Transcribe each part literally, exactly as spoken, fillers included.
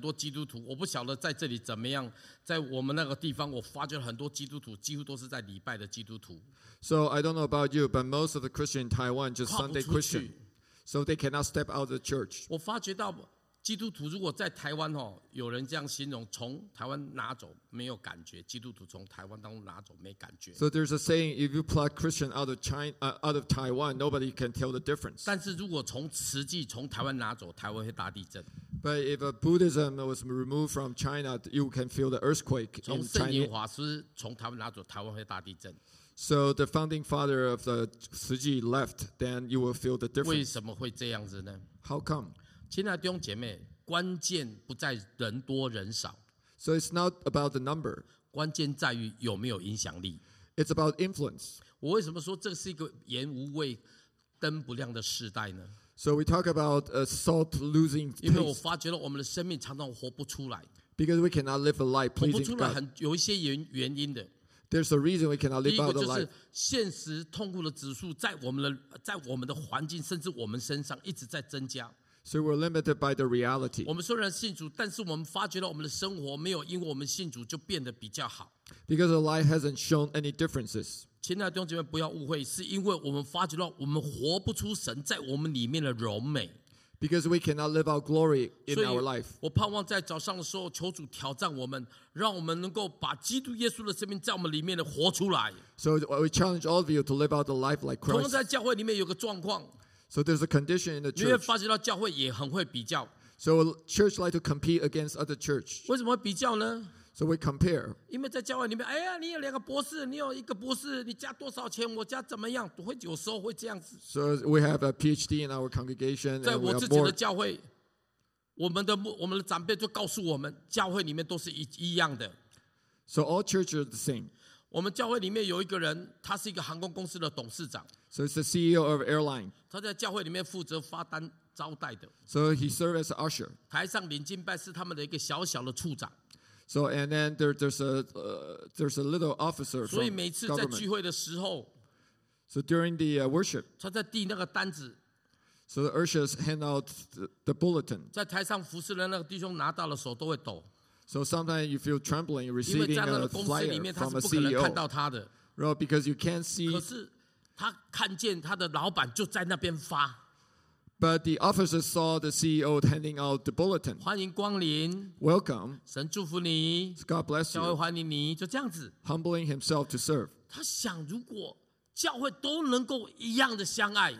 多基督徒，我不晓得在这里怎么样，在我们那个地方，我发觉很多基督徒几乎都是在礼拜的基督徒。 So I don't know about you, but most of the Christian in Taiwan just 跨不 Sunday 出去 Christian. So they cannot step out of the church. 我发觉到基督徒如果在台湾哦，有人这样形容，从台湾拿走没有感觉，基督徒从台湾当中拿走没感觉。 So there's a saying: if you pluck Christian out of China, uh, out of Taiwan, nobody can tell the difference. 但是如果从慈济从台湾拿走，台湾会大地震。 But if uh, Buddhism was removed from China, you can feel the earthquake 从 in 圣严 China. 法师从台湾拿走，台湾会大地震。 So the founding father of the Tzu Chi left, then you will feel the 为 difference. 什么会这样子呢？ How come? 亲爱的弟兄姐妹，关键不在人多人少， So it's not about the number. 关键在于有没有影响力。 It's about influence. 我为什么说这是一个盐无味、灯不亮的时代呢？ So we talk about uh, salt losing 因为我 taste 发觉了我们的生命常常活不出来， because we cannot live a life 活不 pleasing 出 to 来 God. 很有一些原原因的。 There's a reason we cannot 第一 live 个 out 就 the 是 life 现实痛苦的指数在我们的在我们的环境，甚至我们身上一直在增加。 So we're limited by the reality. 我们虽然信主，但是我们发觉到我们的生活没有因为我们信主就变得比较好。 Because the life hasn't shown any differences. 亲爱的弟兄姐妹，不要误会，是因为我们发觉到我们活不出神在我们里面的荣美。 Because we cannot live out glory in 所以 our life. 我盼望在早上的时候，求主挑战我们，让我们能够把基督耶稣的生命在我们里面的活出来。 So we challenge all of you to live out the life like 同样 Christ. 在教会里面有个状况， So there's a condition in the 你会 church. 发觉到教会也很会比较。 So church like to compete against other church. 为什么会比较呢？ So we compare. 因为在教会里面，哎呀，你有两个博士，你有一个博士，你加多少钱？我加怎么样？会有时候会这样子。 So we have a PhD in our congregation 在 and we 我 have 自己的 more. 教会，我们的牧我们的长辈就告诉我们，教会里面都是一一样的。 So all churches are the same. 我们教会里面有一个人，他是一个航空公司的董事长， So it's the C E O of airline. 他在教会里面负责发单招待的。 So he served as an usher. 台上领敬拜是他们的一个小小的处长， So and then there, there's a uh, there's a little officer 所以 from 每次在聚 government. 会的时候， So during the uh, worship, 他在递那个单子， so the ushers hand out the, the bulletin. 在台上服侍的那个弟兄拿到了手都会抖， So sometimes you feel trembling 因为 receiving 在那 a 个公司里 flyer 面他 from 是 a 不可能 C E 看 O. 到他的， Well, because you can't see, 可是他看见他的老板就在那边发， but the officers saw the C E O handing out the bulletin. 欢迎光临， Welcome, 神祝福你， God bless 教会 you. 欢迎你，就这样子。 Humbling himself to serve. 他想，如果教会都能够一样的相爱，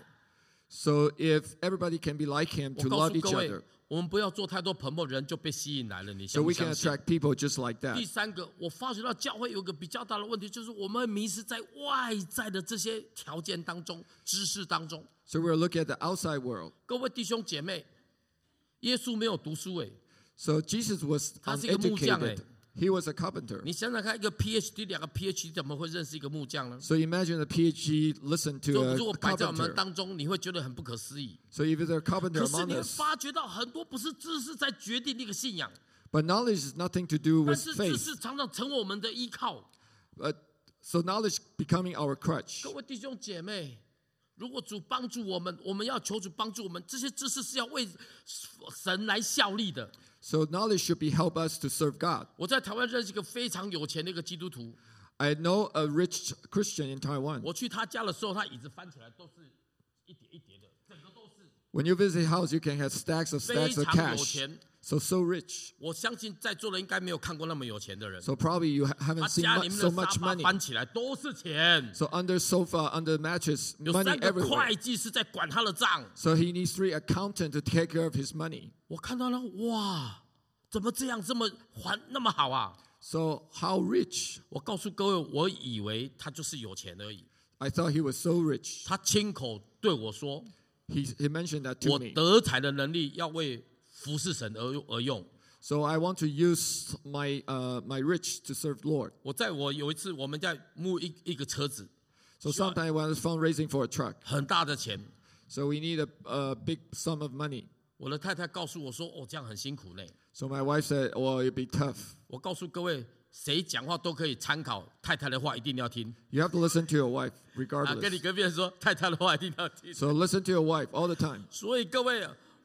So if everybody can be like him 我 to 告 love 诉 each 各位 other, 我们不要做太多朋友，人就被吸引来了。你 so 相不 we can 相信？ attract people just like 第 that. 三个，我发觉到教会有个比较大的问题，就是我们迷失在外在的这些条件当中、知识当中。 So we're looking at the outside world. 各位弟兄姐妹，耶稣没有读书诶， So Jesus was 他是一个木匠诶。 uneducated. He was a carpenter. 你想想看，一个 PhD、两个 PhD 怎么会认识一个木匠呢？ So imagine a PhD listen 如 to 果 a 如果摆在我们 carpenter. 当中，你会觉得很不可思议。 So if there's a carpenter 可是 among 你会 us, 发觉到很多不是知识在决定那个信仰， but knowledge is nothing to do 但 with 是知 faith. 识常常成为我们的依靠。 But, so knowledge becoming our crutch. 各位弟兄姐妹，如果主帮助我们，我们要求主帮助我们，这些知识是要为神来效力的。 So knowledge should be help us to serve God. 我在台湾认识一个非常有钱的一个基督徒， I know a rich Christian in Taiwan. 我去他家的时候，他椅子翻起来都是一叠一叠的，整个都是 When you visit his house, you can have stacks of 非 stacks of 常有 cash. 钱。 So so rich. 我相信在座的应该没有看过那么有钱的人。 So probably you ha- 他 haven't seen 家 much, 里面 so 的沙 much 发 money. 翻起来都是钱， So under sofa, under mattress, 有 money 三个 everywhere. 会计是在管他的账。 So he needs three accountants to take care of his money. 我看到了，哇，怎么这样这么还那么好啊？ So how rich? 我告诉各位，我以为他就是有钱而已。 I thought he was so rich. 他亲口对我说 He, he mentioned that：“ to 我 me. 得财的能力要为服侍神而而用。 So I want to use my uh, my rich to serve Lord. ” 我在我有一次我们在募一一个车子， So sometimes when I was fundraising for a truck, 很大的钱， so we need a, a big sum of money. 我的太太告诉我说：“哦，这样很辛苦呢。 So my wife said, "Well, it'd be tough." ” 我告诉各位，谁讲话都可以参考，太太的话一定要听。 You have to listen to your wife 啊，跟你 regardless. 隔壁人说，太太的话一定要听。 So listen to your wife all the time. 所以各位，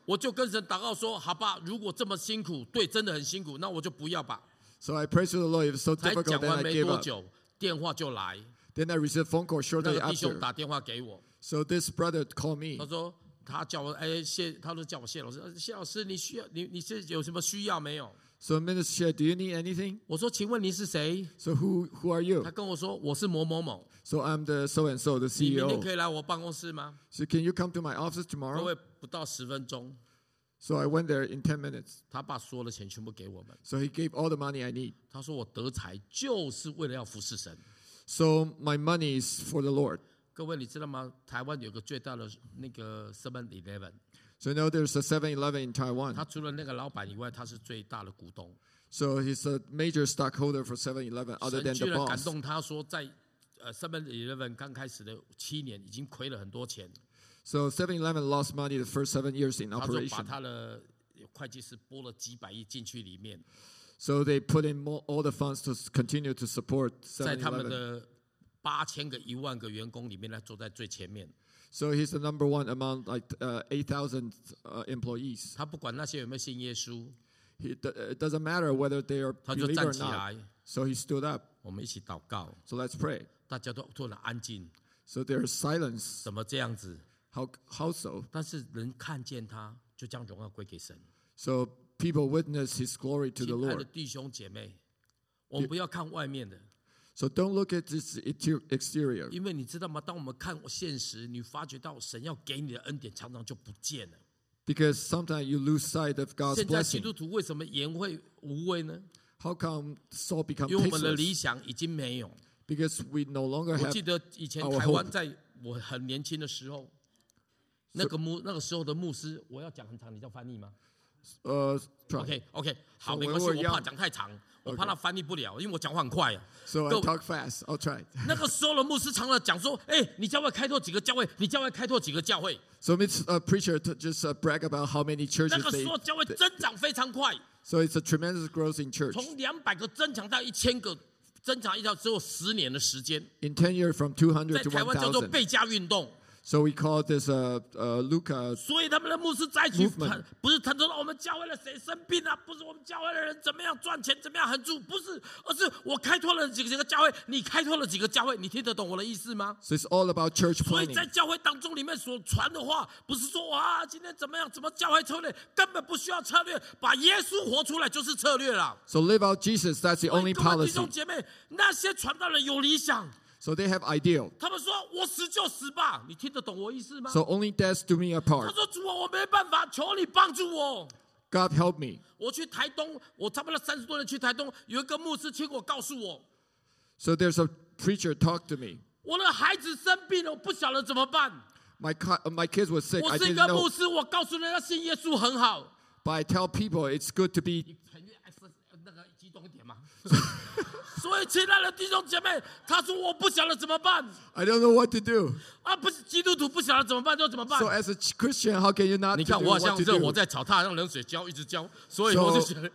我就跟神祷告说：好吧，如果这么辛苦，对，真的很辛苦，那我就不要吧。 So I prayed to the Lord. If it's so 才 difficult, 讲 then 完 I 没 gave 多 up. 久，电话就来， Then I received a phone call 那 shortly 个弟兄 after. 打电话给我， So this brother called me. 他说他叫我哎谢，他说叫我谢老师，呃谢老师你需要你你是有什么需要没有？ So Minister, do you need anything? 我说请问您是谁？ So who who are 他 you? 跟我说我是某某某， So I'm the so and so, the 你 C E 明天 O. 可以来我办公室吗？ So can you come to my office 各 tomorrow? 位不到十分钟， So I went there in ten minutes. 他把所有的钱全部给我们。 So he gave all the money I need. 他说我得财就是为了要服侍神。 So my money is for the Lord. 各位你知道吗？台湾有个最大的那个 Seven Eleven， So you know there's a seven eleven in 他 Taiwan. 除了那个老板以外，他是最大的股东。 So he's a major stockholder for seven eleven other 神 than 居 the 然感 boss. 动他说，在呃 Seven Eleven 刚开始的七年，已经亏了很多钱。 So seven eleven lost money the first seven years in 他说把 operation. 他的会计师拨了几百亿进去里面， So they put in more, all the funds to s- continue to support 在 seven 他们 eleven. 的八千个、一万个员工里面来坐在最前面。 So he's the number one among like uh, eight thousand uh, employees. 他不管那些有没有信耶稣， He, it doesn't matter whether they are 他就 believer 站 or 起 not. 来， So he stood up. 我们一起祷告。 So let's pray. 大家都突然安静， So there's silence. 怎么这样子？ How, how so? 但是人看见他，就将荣耀归给神。 So people witness his glory to the 亲爱的 Lord. 弟兄姐妹，我们不要看外面的， So don't look at this exter- exterior. 因为你知道吗？当我们看现实，你发觉到神要给你的恩典常常就不见了。 Because sometimes you lose sight of God's 现在基 blessing. 督徒为什么言会无味呢？ How come Saul become 因为我们的理 tasteless? 想已经没有。 Because we no longer 我 have 记得以前 our 台湾 hope. 在我很年轻的时候，那个牧那个时候的牧师，我要讲很长，你叫翻译吗 uh, try. ？OK OK，好， So 没 when 关系， we were 我怕 young- 讲太长，我怕他翻译不了，因为我讲话很快啊。 So I 各 talk fast. I'll try. 那个时候的牧师常常讲说：“哎，你教会开拓几个教会？你教会开拓几个教会？” So it's a preacher to just uh, brag about how many 那 churches 个 they. 时候教会增长非常快， So it's a tremendous growth in church. 从两百个增强到一千个，增长一条只有十年的时间， In ten years, from two 在 hundred to 台 one 湾叫做 thousand. 倍加运动。 So we call this uh, uh, Luca. 所以他们的牧师在一起 Movement 谈，不是谈说我们教会了谁生病啊，不是我们教会的人怎么样赚钱，怎么样很助，不是，而是我开拓了几个几个教会，你开拓了几个教会，你听得懂我的意思吗？ So it's all about church 所以 planning. 在教会当中里面所传的话，不是说哇今天怎么样，怎么教会策略，根本不需要策略，把耶稣活出来就是策略了。 So live out Jesus. That's the 所以 only 各位弟兄 policy. 姐妹，那些传道人有理想， So they have ideal. 他们说我死就死吧，你听得懂我意思吗？ So only death do me 他 apart. 说主啊，我没办法，求你帮助我。 God help me. 我去台东，我差不多三十多年去台东，有一个牧师请我告诉我， So there's a preacher talk to me. 我的孩子生病了，我不晓得怎么办。 My co- uh, my kids were sick. 我 I 是一 didn't 个 know. 牧师，我告诉人家信耶稣很好。 But I tell people it's good to be. 你肯定那个激动一点嘛。所以，亲爱的弟兄姐妹，他说我不晓得怎么办 I don't know what to do. 啊！不是基督徒不晓得怎么办，就怎么办 So？as a ch- Christian, how can you not 你 to 看 do 我好 what 像 to 热火 do? 在炒，他让冷水浇，一直浇，所以 So- 我就想，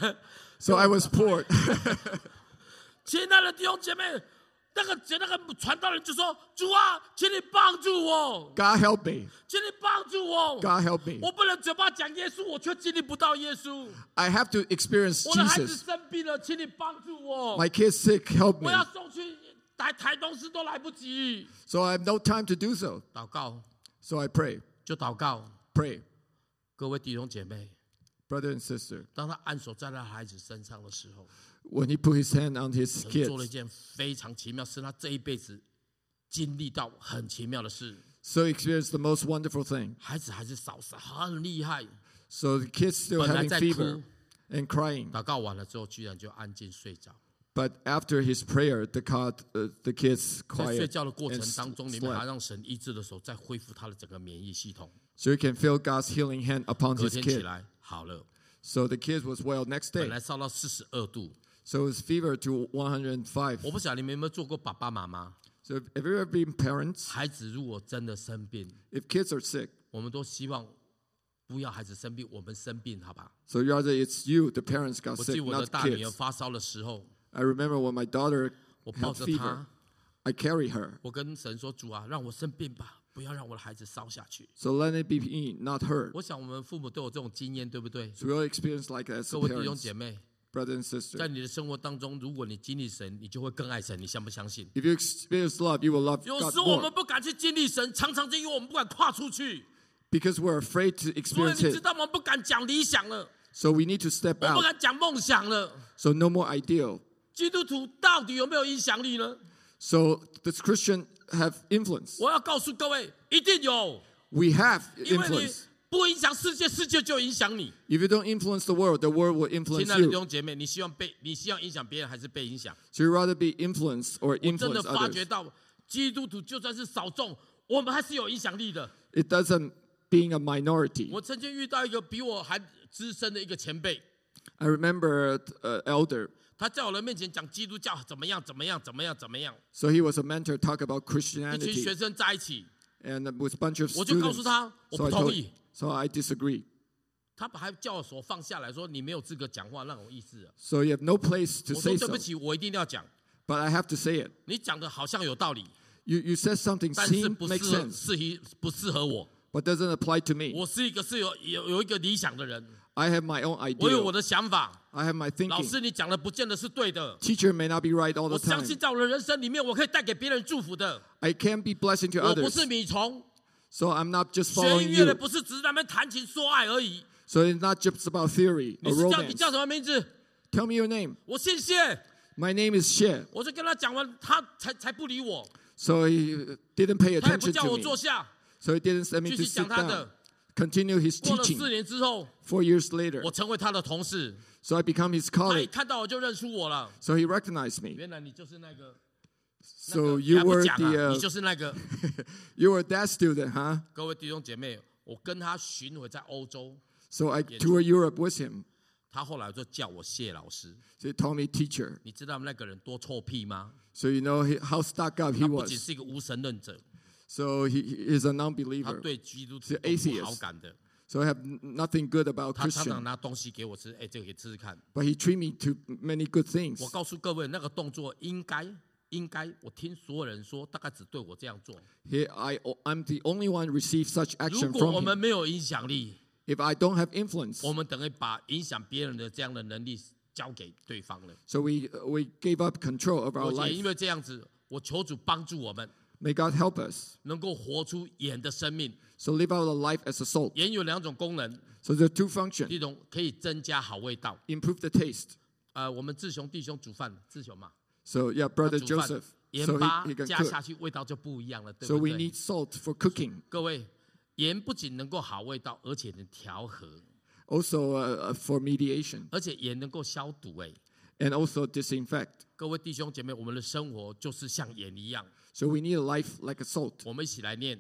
So I was poured. 亲爱的弟兄姐妹，那个那个传道人就说：“主啊，请你帮助我， God help me. 请你帮助我。 God help me. 我不能嘴巴讲耶稣，我却经历不到耶稣。 I have to experience 我的孩子 Jesus. 生病了，请你帮助我。 My kids sick, help 我 me. 要送去台台东市都来不及。 So I have no time to do so. 祷告 So I pray, 就祷告， pray, 各位弟兄姐妹， brother and sister. 当他按手在他孩子身上的时候， When he put his hand on his 神做了一 kids, 件非常奇妙，是他这一辈子经历到很奇妙的事。 so he experienced the most wonderful thing. 孩子还是扫射，很厉害。 So the kids still 本来 having 在 fever 哭， and crying. 祷告完了之后，居然就安静睡着。 But after his prayer, the, cod, uh, the kids 在睡 quiet 觉的过程 and 当中，里面还 slept. 让神医治的时候，再恢复他的整个免疫系统。 So you can feel God's healing hand upon 隔 his 天起 kid. 来好了， So the kid was well next 本 day. 来烧到四十二度。 So it was fever to one hundred five. 我不晓得你们有没有做过爸爸妈妈？ So have you ever been parents? 孩子如果真的生病， If kids are sick, 我们都希望不要孩子生病，我们生病，好吧？ so rather it's you, the parents got 我 sick, 记得我的 not 大女儿 kids. 发烧的时候， I remember when my daughter 我抱 had 着 fever, 她， I carry her. 我跟神说：“主啊，让我生病吧， 不要让我的孩子烧下去。 So let it be me, not her. 我想我们父母都有这种经验，对不对？ So we all experience like that as 各位弟兄 parents, 姐妹， brother and sister. 在你的生活当中，如果你经历神，你就会更爱神。你相不相信？ If you experience love, you will love 有 God 时候我 more. 们不敢去经历神，常常就因为我们不敢跨出去。 Because we're afraid to 所以 experience 你知 it. 道吗？我们不敢讲理想了， So we need to step 我们不 out. 敢讲梦想了。 So no more ideal. 基督徒到底有没有影响力呢？ So does Christian have influence? 我要告诉各位，一定有， We have 因为你 influence. 不影响世界，世界就影响你。 If you don't influence the world, the world will 亲 influence 爱的弟 you. 兄姐妹，你希望被你希望影响别人，还是被影响？ So you rather be influenced or 我真的 influence 发觉 others. 到，基督徒就算是少众，我们还是有影响力的。 It doesn't being a minority. 我曾经遇到一个比我还资深的一个前辈， I remember an elder. 他在我的面前讲基督教怎么样怎么样怎么样怎么样， So he was a mentor, talk about 一群 Christianity. 学生在一起， And with a bunch of 我就告诉 students. 他我 So 不 I 同 told, 意， so I disagree. 他还叫我手放下来说你没有资格讲话那种意思。 So you have no place to 我 say 说对 so. 不起，我一定要讲， But I have to say it. 你讲的好像有道理， You, you said something 但是 seemed 不 makes 适合 sense, 适宜不适合我。 but doesn't apply to me. 我是一个是有有有一个理想的人， I have my own 我有 idea. 我的想法。 I have my 老 thinking. 师，你讲的不见得是对的。 Teacher may not be right all 我 the 相 time. 信在我的人生里面，我可以带给别人祝福的。 I can be blessing to 我不是 others. 米虫， So I'm not just 学 following 音乐的 you. 不是只是在那边弹琴说爱而已。 So it's not just about theory 你 or 是叫你 romance. 叫什么名字？ Tell me your name. 我姓谢。 My name is Xie. 我就跟他讲完，他才才不理我， So he didn't pay 他也不 attention 叫 to 我 me. 坐下， So he didn't send me 继 to 续讲 sit 他 down. 的。 Continue his 过了四 teaching. 年之后， Four years later. 我成为他的同事， So I become his 他一 colleague. 看到我就认出我了。 So he recognized me. 原来你就是那个，那 So 个 you 还不 were 讲啊 the 你 uh, 就是那个。 you were that student, huh? 各位弟兄姐妹，我跟他巡回在欧洲， So I toured Europe with him. 他后来就叫我谢老师。 So he told me teacher. 你知道那个人多臭屁吗？ So you know he, how stuck up he 他不仅 was. 是一个无神论者， So he, he is a 他 non-believer. 对基督徒是都不 atheist 好感的。 So I have n- nothing good about 他常常 Christian. 拿东西给我吃，哎，这个可以吃吃看。 But he treat me to many good things. 我告诉各位，那个动作应该应该，我听所有人说，大概只对我这样做。 He, I, I'm the only one receive such 如 action 果我 from 们 him. 没有影响力， If I don't have influence, 我们等于把影响别人的这样的能力交给对方了。 so we we gave up control of our 我也因 life. 为这样子，我求主帮助我们， May God help us. 能够活出盐的生命。 So live out a life as a salt. 盐有两种功能， So there are two functions. 一种可以增加好味道。 Improve the taste. 呃，我们志雄弟兄煮饭，志雄嘛， So yeah, 他 brother 煮饭 Joseph. 盐 So 巴 he, he can 加 cook. 下去，味道就不一样了，对 So 不 we 对？ need salt for cooking. 各位，盐不仅能够好味道，而且能调和， Also uh, uh, for mediation 而且盐能够消毒。哎， and also disinfect. 各位弟兄姐妹，我们的生活就是像盐一样。 So we need a life like a salt. 我们一起来念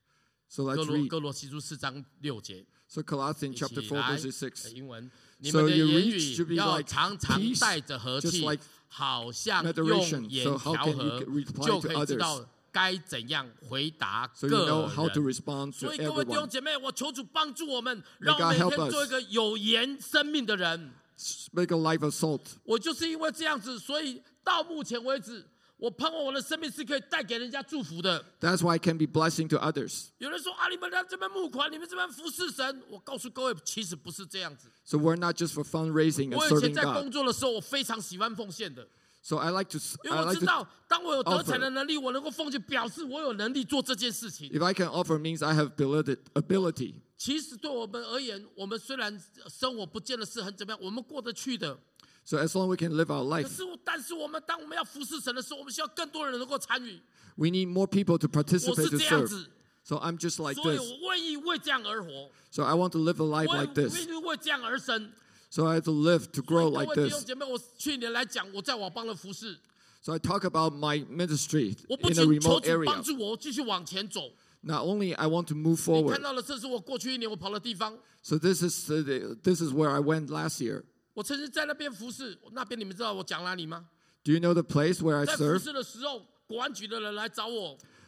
So 哥 let's 罗 read. 哥罗西书四章六节， So Colossians 一 chapter 起 four 来 verse six. 英文。你 So 们的 your 言 reach 语 should be 要 like 常常 peace, 带着和 just 气， like 好像用 moderation. 盐 So how 调 can 和 you reply， 就 to 可以知 others？ 道该怎样回答 So you 个 know how to 人。 respond to 所以各位弟兄 everyone. 姐妹，我求主帮助我们，让我 God 每 help 天 us. 做一个有盐生命的人。 Make a life of salt. 我就是因为这样子，所以到目前为止，我盼望我的生命是可以带给人家祝福的。 That's why I can be blessing to others. 有人说啊，你们在这边募款，你们这边服侍神。我告诉各位，其实不是这样子。 So we're not just for fundraising and 我以前 serving 在 God. 工作的时候，我非常喜欢奉献的， So I like to, 因为 I 我 like 知 to, 道，当我有得财的能力，我能够奉献，表示我有能力做这件事情。 if I can offer means I have ability, ability. 其实对我们而言，我们虽然生活不见得是很怎么样，我们过得去的。 So as long as we can live our 可 life, 是，但是我们当我们要服侍神的时候，我们需要更多人能够参与。 we need more people to 我 participate 是 to 这样 serve. 子， So I'm just like 所以 this. 我愿意为这样而活， So I want to live a life 我 like 愿 this. 意为这样而生。 So I have to live to 所以 grow 各 like 位弟兄 this. 姐妹，我去年来讲，我在网邦的服侍， So I talk about my ministry 我不 in a 仅求 remote 主帮 area. 助我继续往前走。 Not only I want to move 你 forward. 看到了，这是我过去一年我跑的地方。 So this is uh, the- this is where I went last year. 我曾经在那边服侍，那边你们知道我讲哪里吗？ Do you know the place where I 在服 serve? 侍的时候，国安局的人来找我，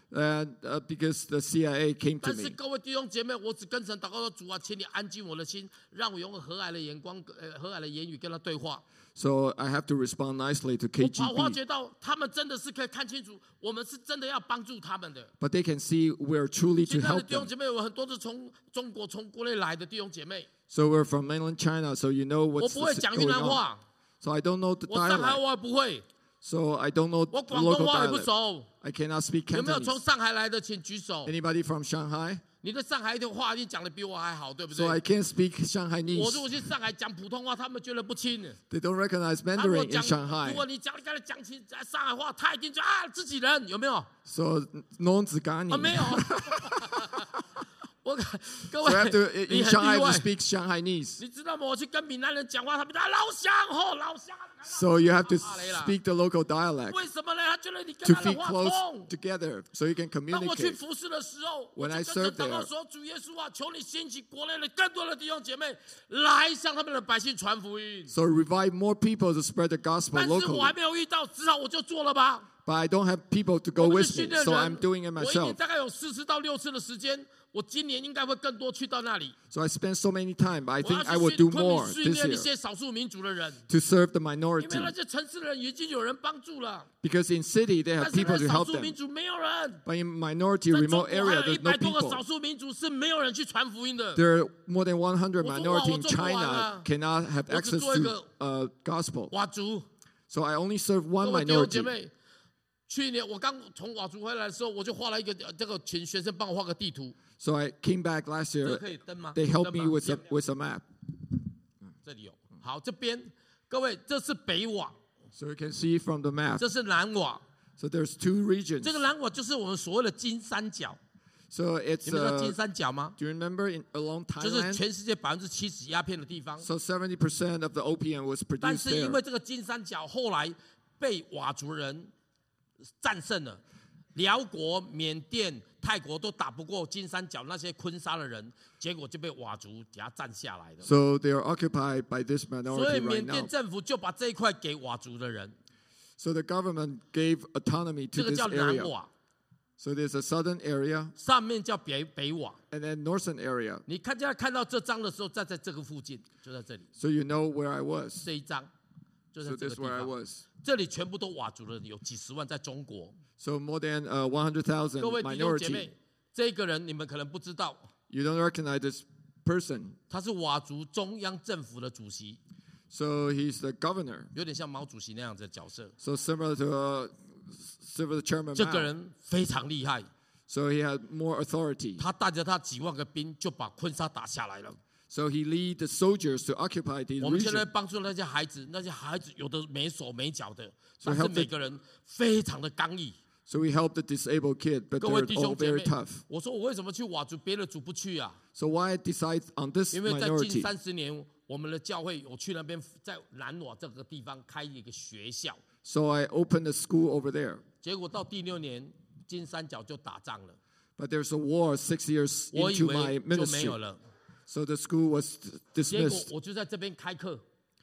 And uh, because the C I A came to 但是 me. 各位弟兄姐妹，我只跟神祷告说：主啊，请你安静我的心，让我用和蔼的眼光、呃和蔼的言语跟他对话。 So I have to respond nicely to 我发发 K G B. 觉到他们真的是可以看清楚，我们是真的要帮助他们的。 But they can see we're truly 现 to 在的 help 弟兄 them. 姐妹有很多是从中国、从国内来的弟兄姐妹， So we're from mainland China, so you know 我 what's 不会 the- 讲云 going 南 on. 话， So I don't know the 我上海 dialect. 话也不会， So I don't know 我 the 广东 local 话也不 dialect. 熟。 I cannot speak 有没有从 Cantonese. 上海来的，请举手。 Anybody from Shanghai? 你的上海的话一定讲的比我还好，对不 So I 对？ can't speak 我 Shanghainese. 如果去上海讲普通话，他们觉得不亲。 They don't recognize 他如果 Mandarin in 讲， Shanghai. 如果你讲你跟他讲起上海话，他一定就啊自己人，有没有？ So no one's gani. 啊，没有。我各 So I have to 位， in 你很 Shanghai 例 I have 外 to。speak Shanghainese. 你知道吗？我去跟闽南人讲话，他们说啊老乡吼，老乡。 So you have to 啊来了 speak the local dialect 为什么呢？他觉得你跟 to 他的 be 话 close 通。 together so you can 当我去 communicate. 服侍的时候，我 When 就 I 跟神 serve 祷告 there 说：“主耶稣啊，求你兴起国内的更多的弟兄姐妹来向他们的百姓传福音。 So revive more people to spread the ” gospel 但是我还 locally. 没有遇到，只好我就做了吧。 But I don't have people to 我 go 们是 with 训 me, 练 so 人， I'm doing it 我一年 myself. 大概有四次到六次的时间，我今年应该会更多去到那里。 So I spend so many time, but I 我要 think I 去 will 训 do 昆 more 明训 this 练一 year 些少数民族的人， to serve the 因为 minority. 那些城市的人已经有人帮助了， Because in city they 但 have 是 people 那 to 少 help 数民 them. 族没有人。 But in minority 在中 remote 国还 area, 有一 there's no 百多个 people. 少数民族是没有人去传福音的。 There are more than one hundred 我说， minority 哇， in 我做不完啊。 China cannot have 我只 access 做一 to 个 uh, gospel. 佤族， So I only serve 各 one 位弟兄姐 minority. 妹，去年我刚从佤族回来的时候，我就画了一个呃这个，请学生帮我画个地图。 So I came back last 这个 year. 可以登吗？ They 有 helped 登 me 吗 with a, with a map. 这里有。好，这边各位，这是北瓦， So you can see from the map. 这是南瓦。 So there's two regions. 这个南瓦就是我们所谓的金三角。 So it's 你们知道金 uh, 三角吗？ do you remember in along 就是 Thailand? 全世界百分之七十鸦片的地方。 So seventy percent of the opium was 但 produced 是因 there. 为这个金三角后来被佤族人战胜了，辽国、缅甸、泰国都打不过金三角那些坤沙的人，结果就被佤族给他占下来了。 So they are occupied by this 所以 minority 缅 right 甸 now. 政府就把这一块给佤族的人， So the government gave autonomy 这 to 个 this 叫南 area. 佤， So there's a southern area 上面叫北北佤。 and then northern area. 你看见看到这张的时候，站在这个附近，就在这里， So you know where I was. 这一张就在 So 这个 this 地 is where I 方。 was. 这里全部都佤族人，有几十万在中国。 So more than uh, one hundred thousand 各位弟兄姐 minority. 妹，这个人你们可能不知道， You don't recognize this person. 他是佤族中央政府的主席， So he's the governor. 有点像毛主席那样子的角色。 So similar to uh, similar to Chairman 这个 Mao. 人非常厉害， So he had more authority. 他带着他几万个兵就把昆沙打下来了。 So he lead the soldiers to occupy the 我们现在 region. 帮助那些孩子，那些孩子有的没手没脚的， So 但是 help the- 每个人非常的刚毅。 So we help the disabled kid, but 各位 they're 弟 all 兄姐 very 妹 tough. ， 我说我为什么去佤族，别的族不去啊？ So why decide on this 因为在近 minority? 三十年，我们的教会有去那边，在南佤这个地方开一个学校， So I opened a school over there. 结果到第六年，金三角就打仗了， But there's a war six years 我以 into 为 my 就没有 ministry. 了。 So the school was 结果 dismissed. 我就在这边开课，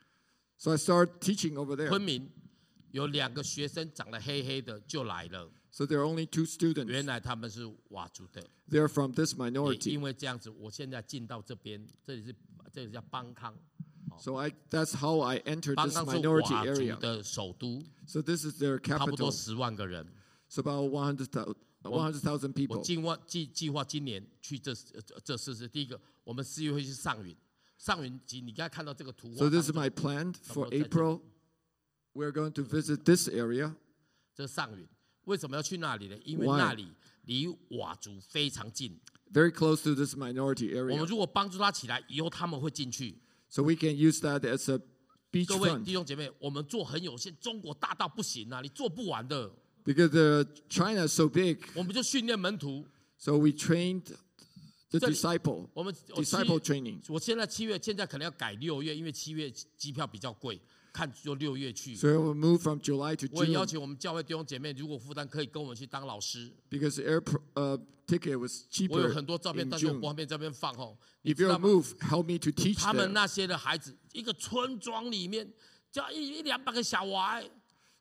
So I started teaching over there. 昆明有两个学生长得黑黑的就来了， So there are only two 原 students. 来他们是佤族的。 They're from this 也 minority. 因为这样子，我现在进到这边，这里是这里叫邦康， So I, that's how I entered 邦 this 康是 minority 佤 area. 族的首都， So this is their 差不多 capital. 十万个人。 So about one hundred thousand 我 people. 计划计计划今年去这这这四是第一个，我们四月会去上云，上云集，你刚才看到这个图画 So this is 当中 my plan for 差不多在这里。 April. We're going to visit this area. 这上云为什么要去那里呢？因为 Why？ 那里离佤族非常近， Very close to this minority 我 area. 们如果帮助他起来，以后他们会进去。 So we can use that as a 各位 beachfront. 弟兄姐妹，我们做很有限，中国大到不行啊，你做不完的。 Because the China is so big, 我们就训练门徒， so we trained the 这里- disciple, 我们我七 disciple training. 我现在七月，现在可能要改六月，因为七月机票比较贵，看就六月去。 So we'll move from July to 我也邀 June 请我们教会弟兄姐妹，如果负担可以跟我们去当老师。 because air pro- uh, ticket was 我有 cheaper 很多照片， in 但是我 June. 不方便这边放吼。你 If 知 you're 道 a 吗？ move, help me to teach 他们 them. 那些的孩子，一个村庄里面，叫一一两百个小娃，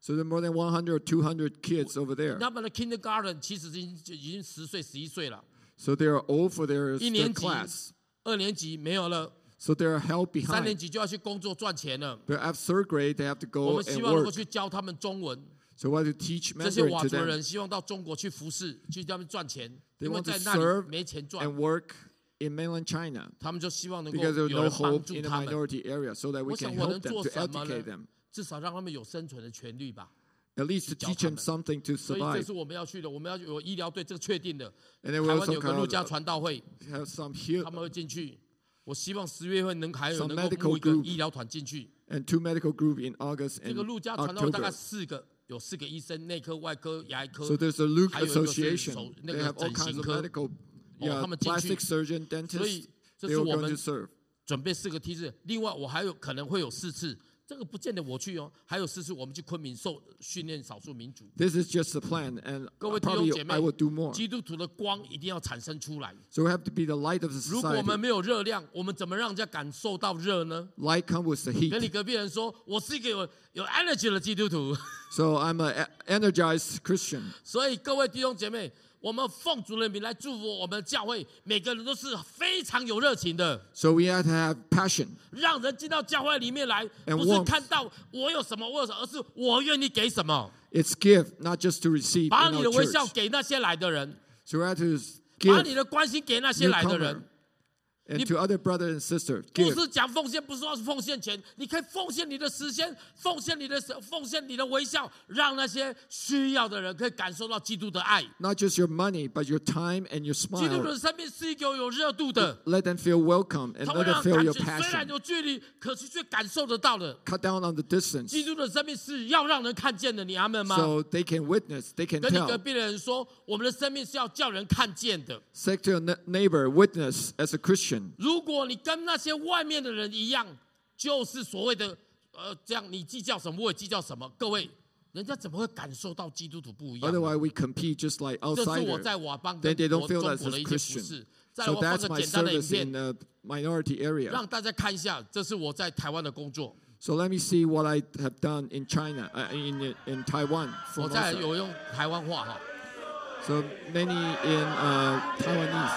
So there are more than one hundred or two hundred kids over there. 他们的 kindergarten 其实已经已经十岁、十一岁了。 So they are old for their, 一 their 年级、 class. 二年级没有了， So they are held 三年 behind. 级就要去工作赚钱了。 But after third grade, they have to 我 go 们希 and 望能够 work. 去教他们中文。 So we have to teach 这些 Mandarin 佤 to 族 them. 人希望到中国去服侍，去他们赚钱， They 因为 want to 在那里 serve 没钱赚， and work in mainland China 他们就希望能够 because there's 有 no 人帮 hope 助 in the 他们。 minority area, so that we 我想 can 我 help 能 them 做 to 什么 educate 呢 them.？ 至少让他们有生存的权利吧。 At least to 教 teach 他 them 们。 something to 所以这 survive. 是我们要去的，我们要有医疗队，这个确定的。 And then we 台湾 also 有个陆 kind 家 of 传道会， have some heal 他们会进去。我希望十月份能还有 Some 能够 medical 募一个 group 医疗团进去。 and two medical group in August 这 and 个陆家传道会大概 October. 四个，有四个医生，内科、外科、牙科， So there's a Luke 还有一个是 Association. 手那 They 个 have all 整 kinds 形 of 科。 medical, 哦， yeah, 他们进去。 plastic surgeon, 所以 dentist. 这 They 是 are 我 going 们 to serve. 准备四个梯次。另外，我还有可能会有四次，这个不见得我去哦。还有四次，我们去昆明受训练少数民族。 This is just the plan, and 各位弟兄 probably 姐妹 I will do more. 基督徒的光一定要产生出来。 So we have to be the light of the 如果我们 society. 没有热量，我们怎么让人家感受到热呢？ Light comes with the 跟你 heat. 隔壁人说，我是一个有有 energy 的基督徒。 So I'm an energized Christian. 所以各位弟兄姐妹，我们奉主的名来祝福我们的教会，每个人都是非常有热情的， So we have to have passion. 让人进到教会里面来， And 不是 warmth. 看到我有什么，我有什么，而是我愿意给什么， It's give, not just to receive 把 in 你 our 的微 church. 笑给那些来的人， So we have to 把 give 你的关心给那些来的 newcomer 人。 and to other brothers and sisters. 不 Give. 是讲奉献，不是说是奉献钱，你可以奉献你的时间，奉献你的奉献你的微笑，让那些需要的人可以感受到基督的爱。 Not just your money, but your time and your 基督徒 smile. 的生命是一个有热度的， Let them feel welcome and 他会 let them 让 feel 感 your 觉虽然 passion. 有距离，可是却感受得到的。 Cut down on the distance 基督的生命是要让人看见的，你阿门吗？ so they can witness, they can 跟你隔 tell. 壁的人说，我们的生命是要叫人看见的。 Say to your ne- neighbor, witness as a Christian. 如果你跟那些外面的人一样，就是所谓的呃，这样你计较什么，我也计较什么。各位，人家怎么会感受到基督徒不一样呢？ Otherwise, we compete just like 这是我 outsiders. 在瓦邦 Then 跟 they don't 我 feel 中 that 国的 as 一些服 Christian. 饰。再来， So 我放 that's 个 my 简单的影 service in 片， the minority area. 让大家看一下，这是我在台湾的工作。 So let me see what I have done in China, uh, in in Taiwan. 我在 Formosa. 有用台湾话哈。 So many in uh, Taiwanese.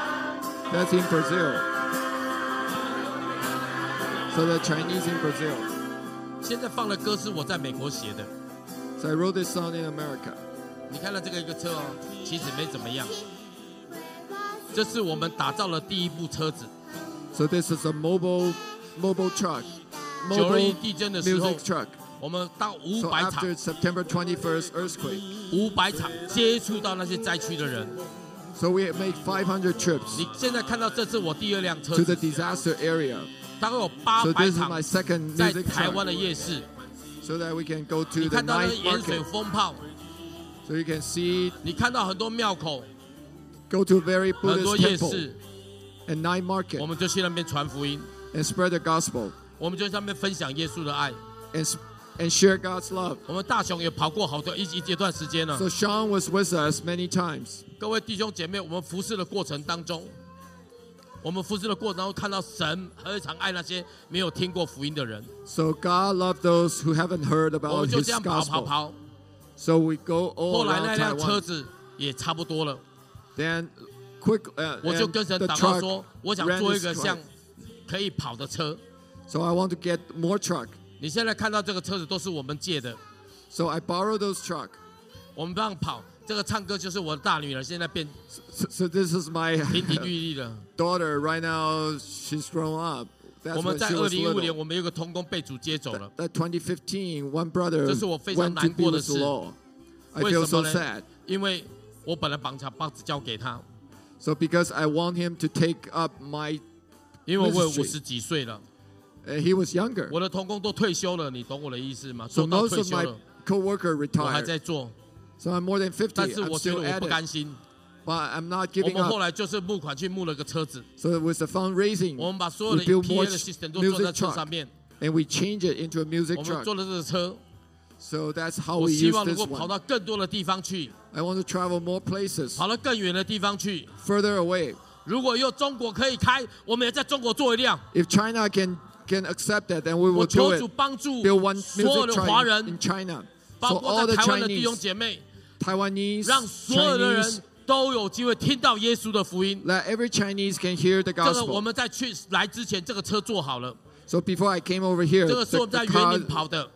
That's in Brazil. So the Chinese in Brazil. 现在放的歌是我在美国写的。 So I wrote this song in America. 你看到这个一个车哦，其实没怎么样。这是我们打造的第一部车子。 So this is a mobile mobile truck. 九二一 Mobile 地震的时候 music，truck. 我们到五 So 百场 after，September twenty-first earthquake, 五百场接触到那些灾区的人。 so we make five hundred trips 你现在看到这是我第二辆车 to the 子， disaster area. 大概有八 So 百 this is 场 my second 在 music 台湾 truck, 的夜市。 so that we can go 你 to the 看到那个 night 盐水 market. 风炮， So you can see, 你看到很多庙口， go to very 很多 Buddhist 夜 temple 市， and night 我 market 们就去那边传福音， and spread the gospel 我们就在那边分享耶稣的爱。 and s- and share God's love. 我们大雄也跑过好多一一一段时间了。 So Sean was with us many times. 各位弟兄姐妹，我们服侍的过程当中，我们服侍的过程当中看到神何尝爱那些没有听过福音的人。 So God loved those who haven't heard 我 about 们就 His 这样跑跑 gospel. 跑， So we go 后 all 来那 around 辆车 Taiwan. 子也差不多了， Then quick, uh, 我就 and 跟神 the 祷告 truck 说，我想 ran 做一 its 个 truck. 像可以跑的车。 So I want to get more truck. 你现在看到这个车子都是我们借的， So I borrow those truck. 我们这样跑。这个唱歌就是我的大女儿，现在变 So, so this is my 亭亭玉立了。 daughter right now. She's grown up. 我 That's 们 when 在 she 二 was 零一五年， little. 我们有个同工被主接走了。 That twenty fifteen, one brother 这是我非常 went to 难 be 过的 with 事。 the law. I 为 feel 什么 so 呢 sad.？ 因为我本来绑架棒子交给他， So because I want him to take up my, 因为我有 Ministry 五十几岁了， uh, he was younger. 我的同工都退休了，你懂我的意思吗？ So 做到 most 退 of 休 my 了， coworker 我还 retired. 在做， So I'm more than 但 fifty. 是 I'm 我觉 still 得我 at 不 it. 甘心。 But I'm not 我 giving 们后 up. 来就是募款去募了个车子， So with the fundraising, 我们把所有 we 的 build P more A 的 system 都做在 music 车上 truck 面， and we change it into a music 我们 truck. 做了这个车， So that's how 我 we 希 use 望能 this 够跑 one. 到更多的地方去， I want to travel more places, 跑到更远的地方去。 further away. 如果有中国可以开，我们也在中国做一辆。 If China can can accept that, then we 我 will 求 do 主 it. 帮助 Build one 所有 music 的华 truck 人 in China. 包 So 括 all 在 the 台湾的弟兄 Chinese, 姐妹， Taiwanese, 让所有的 Chinese, 人都有机会听到耶稣的福音。 let every Chinese can hear the 这个我 gospel. 们在去来之前，这个车做好了， So before I came over here, 这个是 the, 我们在 the 园 car, 林跑的，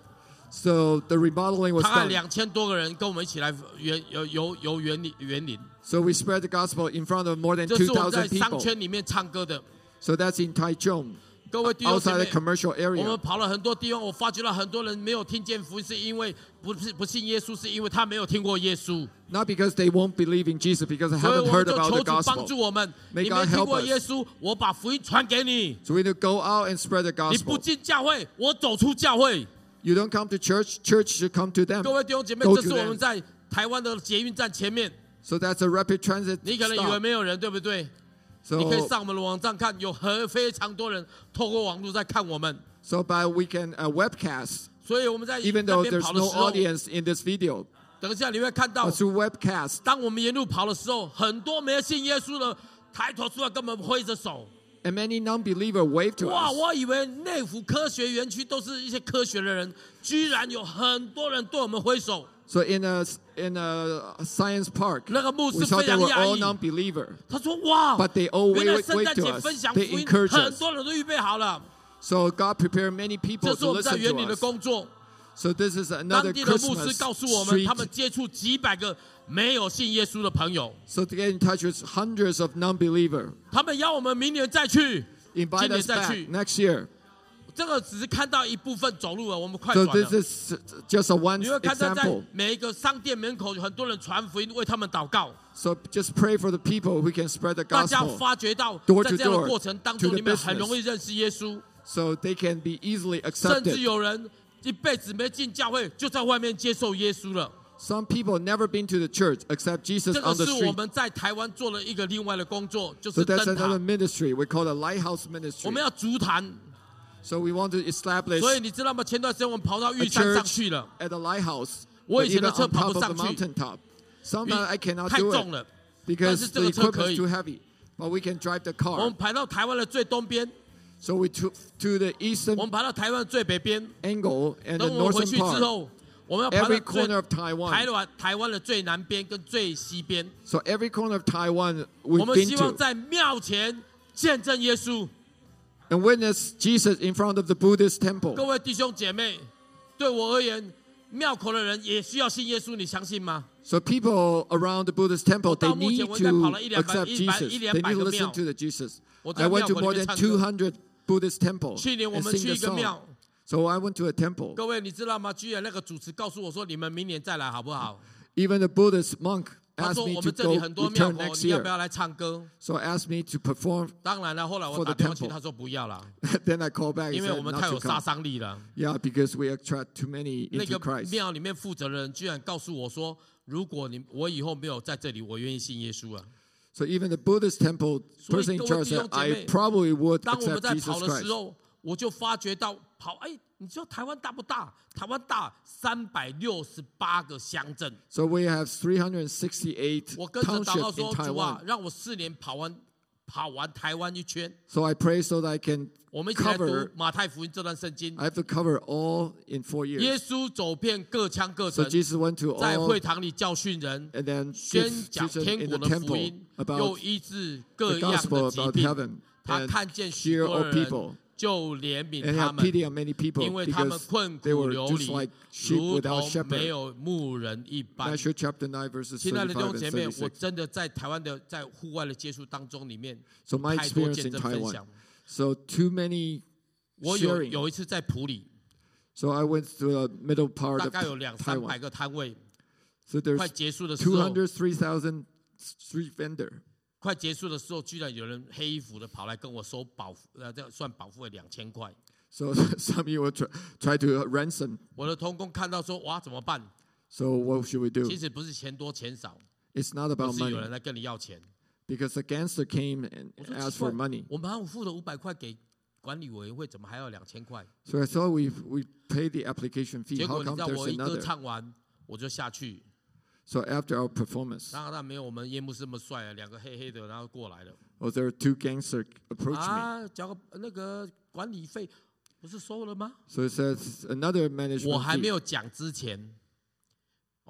so the remodeling was 大概 done. 两千多个人跟我们一起来园游游游园林园林。 So we spread the gospel in front of more than 这是我们在 two thousand 商 people. 圈里面唱歌的， So that's in Taichung, 各位弟兄姐 outside 妹 the。commercial 我 area. 们跑了很多地方，我发觉到很多人没有听见福音，是因为不是不信耶稣，是因为他没有听过耶稣。 Not because they won't believe in Jesus, because they 所以 haven't 我们 heard 就 about 求 the 主帮 gospel. 助我们。 May 你 God 没听 help 过 us. 耶稣，我把福音传给你。 So we need to go out and spread the 你不 gospel. 进教会，我走出教会。 You don't come to church, church should come to them. 各位弟兄姐妹， Go 这 to 是我们 them. 在台湾的捷运站前面。 So that's a rapid transit 你可能以为 stop. 没有人，对不对？你可以 So, 上我们的网站看，有很非常多人透过网络在看我们。 so by we can uh, webcast, 所以我们在 even 那 though 边 there's 跑的 no 时候， audience in this video. 等一下你会看到 But，through webcast, 当我们沿路跑的时候，很多没有信耶稣的抬头出来跟我们挥着手。 and many non-believer wave to 哇， us. 我以为内湖科学园区都是一些科学的人，居然有很多人对我们挥手。 So in a in a science park, 那个牧师 we saw 非 they 常 were 讶 all 异， non-believer. 他说：“哇， But they all 原来 wave, 圣诞 wave to 节 us. 分享福 They 音， encourage 很 us. 多人都预备好了。 So God prepared many 这 people 是 to 我们在 listen 园 to 里的 us. 工作。 So this is 当 another 地的牧师 Christmas 告诉我们， street. 他们接触几百个没有信耶稣的朋友， So to get in touch with hundreds of non-believer, 他们邀我们明年再去， invite 今年 us 再 back 去。 next year. 这个只是看到一部分走路了，我们快 So 转 this 了。 is just a one 你会看到在 example. 每一个商店门口有很多人传福音，为他们祷告。 So just pray for the people who can spread the 大家 gospel, 发觉到， door 在 to 这样的 door, 过程当 to 中， the 你们 business. 很容易认识耶稣， so they can be easily 甚至 accepted. 有人一辈子没进教会，就在外面接受耶稣了。 Some people never been to the church except Jesus 这个 on the 是我 street. 们在台湾做了一个另外的工作，就 So 是灯 that's 塔 another。ministry. We call it a lighthouse 我 ministry. 们要足坛， So we want to establish 所以你知道吗？前段时间我们跑到 a 玉山上 church 去了， at the lighthouse. 我 But 以前 even 的车 on 跑 top 不 of the 上去， mountain top. Sometimes I cannot 太 do 重 it 了。但是 because 这 the 个车可 equipment 以 is too heavy. But we can drive the 我们 car. 排到台湾的最东边， So we took to the 我 eastern 们排到台湾的最北边。 angle and the 等我们回 northern 去之 part. 后，我们要排到 Every 最 corner of 台 Taiwan. 湾台湾的最南边跟最西边。 So every corner of Taiwan 我 we've 们 been 希望 to 在庙前见证耶稣。 and witness Jesus in front of the Buddhist temple. 各位弟兄姐妹，对我而言，庙口的人也需要信耶稣，你相信吗？ So people around the Buddhist temple, they 到目前 need 我应该跑了 to 一两百 accept 一百 Jesus. 一 They 两 need 百 to 个 listen 庙。 to the Jesus. 我在 I 庙 went to 口里 more 面 than 唱 two 歌。 hundred Buddhist temples 去年我 and 们 sing 去 the 一个 song. 庙， So I went to a temple. 各位你知道吗？居然那个主持告诉我说，你们明年再来好不好？ Even the Buddhist monk 他 asked 说 me 我 to 们这 go 里很多庙 return 口， next 你要不 year. 要来唱歌？ So asked me to perform. 当然了，后来我 For 打 the 电话去， temple. 他说不要了， Then I called back 因 and 为我 said 们 not 太 to 有杀 come. 伤力了。 Yeah, because we attract too many 那 into 个 Christ. 庙里面负责人居然告诉我说，如果你我以后没有在这里，我愿意信耶稣啊。 So even the Buddhist temple 所以 person in 各位 charge 弟兄 said, 姐 I 妹， probably would 当我们 accept 在 Jesus 跑的时 Christ. 候，我就发觉到跑，哎，你知道台湾大不大？台湾大三百六十八个乡镇。 So we have three hundred sixty-eight 我跟着祷告 townships 说 in：“ 主啊， Taiwan. 让我四年跑完跑完台湾一圈。 So I pray so that I can ” 我们一起来读 cover. 马太福音这段圣经。 I have to cover all in four 耶 years. 稣走遍各乡各 So 城， Jesus went to 在 all 会堂里教训人， and then 宣 give 讲 teaching 天 in 国 the 的福 temple 音， about 又医治各 the 样 gospel 的疾 about 病。 heaven 他 and 看见许 heal 多 all 的人， people 就怜悯 and 他 have 们， pity on many people 因为他们 because 困 they 苦 were 流 just 离， like sheep 如 without 同没 shepherd. 有牧人一般。 Matthew chapter nine verses 亲爱的弟 thirty-five 兄 and 姐妹，我 thirty-six. 真的在台湾的在户外的接触当中里面， So my 太多 experience 见 in 证分 Taiwan. 享。 So too many 我有 sharing. 有一次在埔里， So I went to the middle part 大 of 概有两三百 Taiwan. 个摊位， So 快 there's 结束的时 two 候， hundred three thousand street vendor. 快结束的时候，居然有人黑衣服的跑来跟我收保，呃，这算保护费两千块。 So some people try, try to ransom. 我的同工看到说，哇，怎么办？ So what should we do? 其实不是钱多钱少， It's not 不 about 是有 money 人来跟你要钱。 because the gangster came and 我说 asked 奇 for 怪 money. 我们我付了五百块给管理委员会，怎么还要两千块？ So I thought we we pay the application fee. 结 How 果你 come 知道 there's 我一歌 another? 唱完，我就下去。 So after our performance, 当然，那没有我们耶牧师那么帅啊，两个黑黑的，然后过来了。 oh, there were two gangsters approached me. 啊，交个那个管理费不是收了吗？ So it says another 我 management 还没 fee. 有讲之前，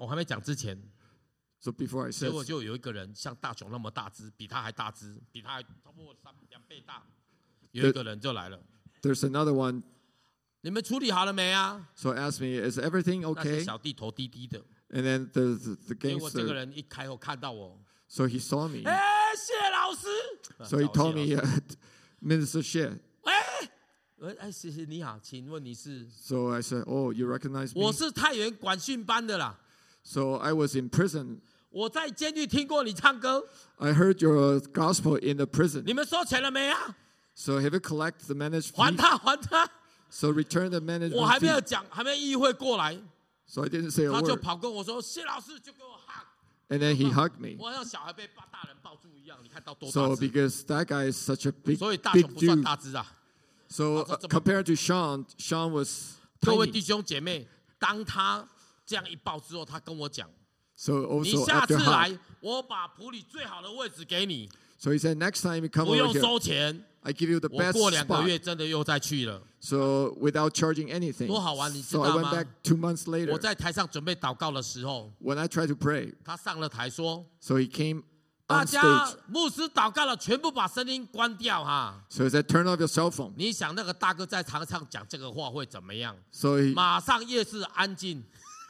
我还没讲之前， So before I 结 said, 果就有一个人像大雄那么大只，比他还大只，比他还差不多三两倍大。有一个人就来了， there's another one. 你们处理好了没啊？ So asked me, is everything 那些 okay? 小弟头低低的， And then the, the, the 结果这个 gangster, 人一开口看到我， so he saw me. 哎，谢老师， So he 叫我 told me, 谢老师 uh, Minister Xie. 哎，喂，哎，谢谢你好，请问你是？ So I said, oh, you recognize 我 me? 是太原管训班的啦， So I was in prison. 我在监狱听过你唱歌， I heard your gospel in the prison. 你们收钱了没啊？ So have you collected the managed 还 fee? 他，还他！ So return the management 我还没有 fee. 讲，还没议会过来， So I didn't say a 他就 word. 跑跟我说：“谢老师，就给我 hug。” And then he hugged me. 我像小孩被大人抱住一样，你看到多大 So 只？ because that guy is such a big, 所以大 big 雄不算 dude. 大只啊。 So uh, compared to Sean, Sean was 各位 tiny. 弟兄姐妹，当他这样一抱之后，他跟我讲：“ So 你 also 下次 after 来 hug, 我把埔里最好的位置给你， so he said, next time you come 不 over 用 here, 收钱。 I give you the 我 best 过两个 spot. 月真的又再去了。 So without charging anything. 多好玩，你知 So I 道 went 吗？ back two months 我 later. 在台上准备祷告的时候， When I tried to pray, 他上了台说 so he came：“ 大 on 家 stage. 牧师祷告了，全部把声音关掉哈。 So he said, turn off your cell phone. 你想那个大哥在台上讲这个话会怎么样？ So he, 马上夜市安静。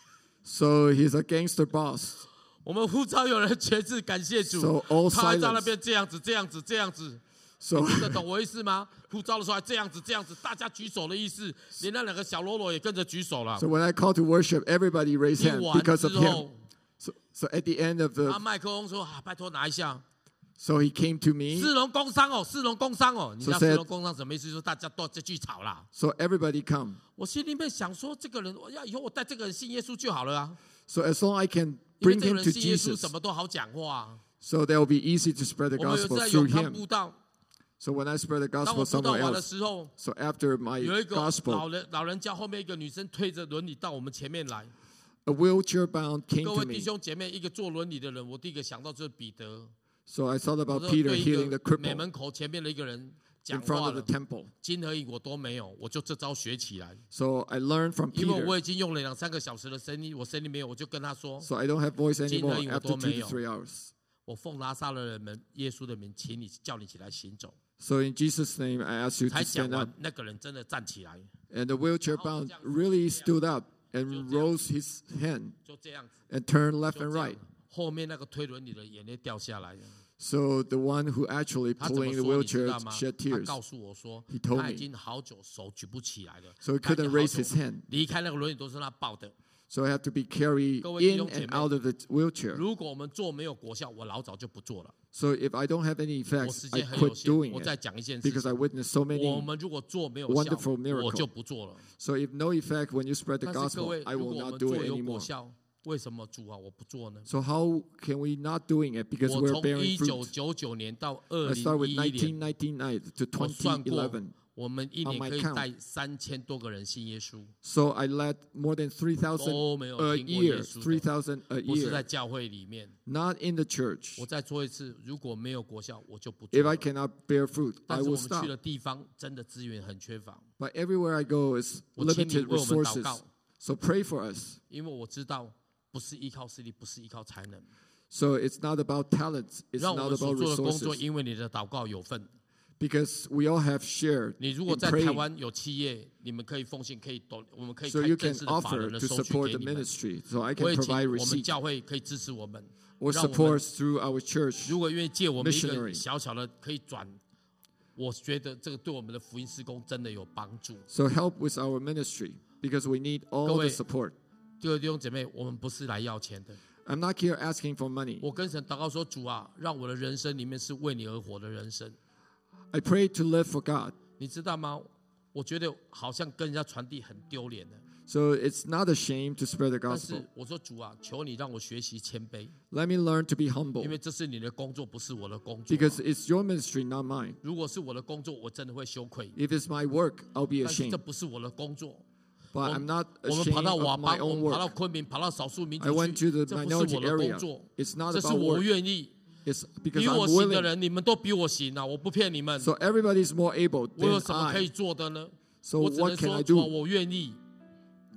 so he's a gangster boss. 我们呼召有人全是感谢主 So all 他还在那 silence. 边这样子、这样子、这样子。” So 听得懂我意思吗？呼召的时候还这样子、这样子，大家举手的意思，连那两个小喽啰也跟着举手了。 So when I call to worship, everybody raised 听 hand 完 because 之 of him. 后， So, so at the end of 他 the, 麦克风说：“啊，拜托拿一下。 so he came to me. 四龙工商哦，四龙工商哦，你知道 So said- 四龙工商什么意思？就是大家都在聚吵啦。 So everybody come. 我心里面想说，这个人，我要以后我带这个人信耶稣就好了啊， So as long as I can 因为 bring 这个 him 人 to 信耶稣 Jesus, 什么都好讲话啊。 so that will be easy to spread the 我们有 gospel 在 through 永康 him. 布道， So when I spread the 当 gospel 我布道 somewhere 完的 else, 时候， so after my 有一个老 gospel, 人老人家后面一个女生推着轮椅到我们前面来。 a wheelchair bound came 各 to 位弟 me. 兄姐妹，一个坐轮椅的人，我第一个想到就是彼得。 So I thought 我 about 说 Peter 对一 healing the 个美 cripple 门口前面的一个人 in 讲 front 话 of the 了， temple. 金和银我都没有，我就这招学起来。 So I learned from 因为 Peter. 我已经用了两三个小时的声音，我声音没有，我就跟他说 So I don't have voice 金和 anymore 银我 after 都 two 没 to 有。 three hours. 我奉拿撒勒人们耶稣的名，请你叫你起来行走。 So in Jesus' name, I ask you 才 to 讲 stand up. 完，那个人真的站起来， And the wheelchair bound really stood up and rose his hand 就这样子， and turned left 就 and 这样 right. 后面那个推轮椅的眼泪掉下来了。 So the one who actually 他怎么 pulling the 说你知 wheelchair 道吗？ shed 他 tears. 告诉我说 He，told 他已 me. 经好久手举不起来了， So he 他已经 couldn't 好 raise 久 his hand. 离开那个轮椅都是他抱的。 So I have to be carried 各位弟 in 兄姐妹， and out of the wheelchair. 如果我们做没有果效，我老早就不做了。 So if I don't have any 我 effects, 时 I 间很有 quit 限， doing 我再 it 讲一件事 because I 情。 witnessed so 我 many. 们如果做没有 wonderful 效， miracle 我就不做了。 So if no effect when you spread the 但是各 gospel, 位， I 如 will 果我 not 们 do 做 it 有果 anymore. 效，为什么主啊我不做呢？ So how can we not doing it? Because 我 we're 从 bearing 一九 fruit. 九九年到二 I 零 start with 一一年， nineteen ninety-nine to 我算过 twenty eleven.， 我们一 on 年 my 可以 count 带三千多个人信耶稣， So I led more than three thousand 都没有 a 听过耶 year, 稣 three 的， thousand a 不是在 year, 教会里面。 not in the church. 我再说一次，如果没有果效，我就不做 If I 了。 cannot bear fruit, I 但是 will 我们去 stop. 的地方真的资源很缺乏， But everywhere I go is 我请你 limited 为我们祷 resources. 告， So pray for us. 因为我知道不是依靠势力，不是依靠才能， So it's not about talents. It's 让我 not 们所 about 做的工作， resources. 因为你的祷告有份。 Because we all have shared 你如果 in 在台 praying. 湾有企业，你们可以奉献，可以懂，我们可以 So 开 you 正 can 式的法 offer 人的 to 收据 support 给 the 你们。 ministry. So I 我 can 也请 provide 我们 receipt 教会可以支持我们， or 让我们 support through our church. 如果愿意借我们一个 missionary 小小的可以转，我觉得这个对我们的福音施工真的有帮助。 So help with our ministry because we need 各 all 位 the support. 各位弟兄姐妹，我们不是来要钱的。 I'm not here asking for money. 我跟神祷告说：“主啊，让我的人生里面是为你而活的人生。 I pray to live for God. ” 你知道吗？我觉得好像跟人家传递很丢脸的。 So it's not a shame to spread the 但 gospel. 是我说：“主啊，求你让我学习谦卑， Let me learn to be 因 humble 为这是你的工作，不是我的工作。 because it's your ministry, not mine. 如果是我的工作，我真的会羞愧。 If it's my work, I'll be 但是这 ashamed. 不是我的工作。 But I'm not 我们跑 ashamed 到瓦 of my 邦，我 own 们跑到 work. 昆明，跑到少数民 I 族 went 去， to 这 the 不是我 minority 的工 area. 作， It's not 这是 about 我 work. 愿意。 It's 比 because 我 I'm 行的 willing. 人，你们都比我行啊！我不骗你们。 So everybody's more able 我有 than 什么可以 I. 做的呢？ So 我只能 what can 说 I 主啊， do? 我愿意。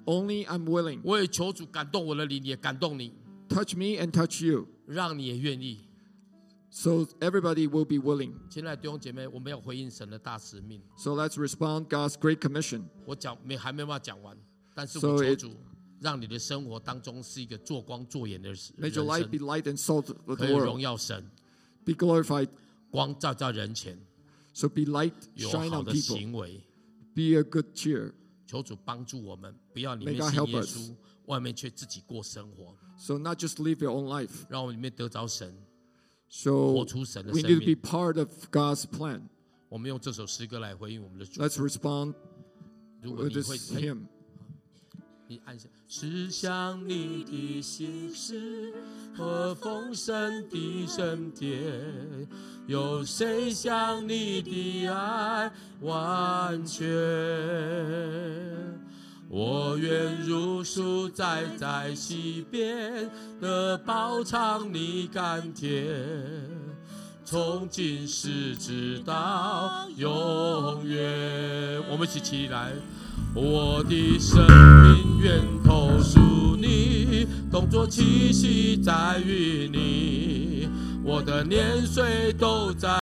Only I'm willing. 我也求主感动我的灵，也感动你， Touch me and touch you. 让你也愿意。 So everybody will be willing. 亲爱的弟兄姐妹，我们要回应神的大使命。 So let's respond God's great commission. 我讲没还没办法讲完，但是 So 我求 it- 主，让你的生活当中是一个做光做盐的人 May your light 生， be light and salt of 可 the 以 world. 荣耀神， Be glorified. 光照在人前， So be light, 有 shine 好 on 的 people. 行为。 Be a good cheer. 求主帮助我们，不要里面 May God 信 help 耶 us. 稣，外面却自己过生活。 So not just live your own life. 让我们里面得着神， So 活出神的 we 生 need to be 命。 part of God's plan. 我们用这首诗歌来回应我们的主。 Let's respond 如果 with 你会， this 哎 hymn. 你按下。是想你的心事和丰盛的圣殿，有谁像你的爱完全？我愿如数栽在溪边的宝藏你甘甜，从今时直到永远。我们一起起来。我的生命源头属你，动作气息在于你，我的年岁都在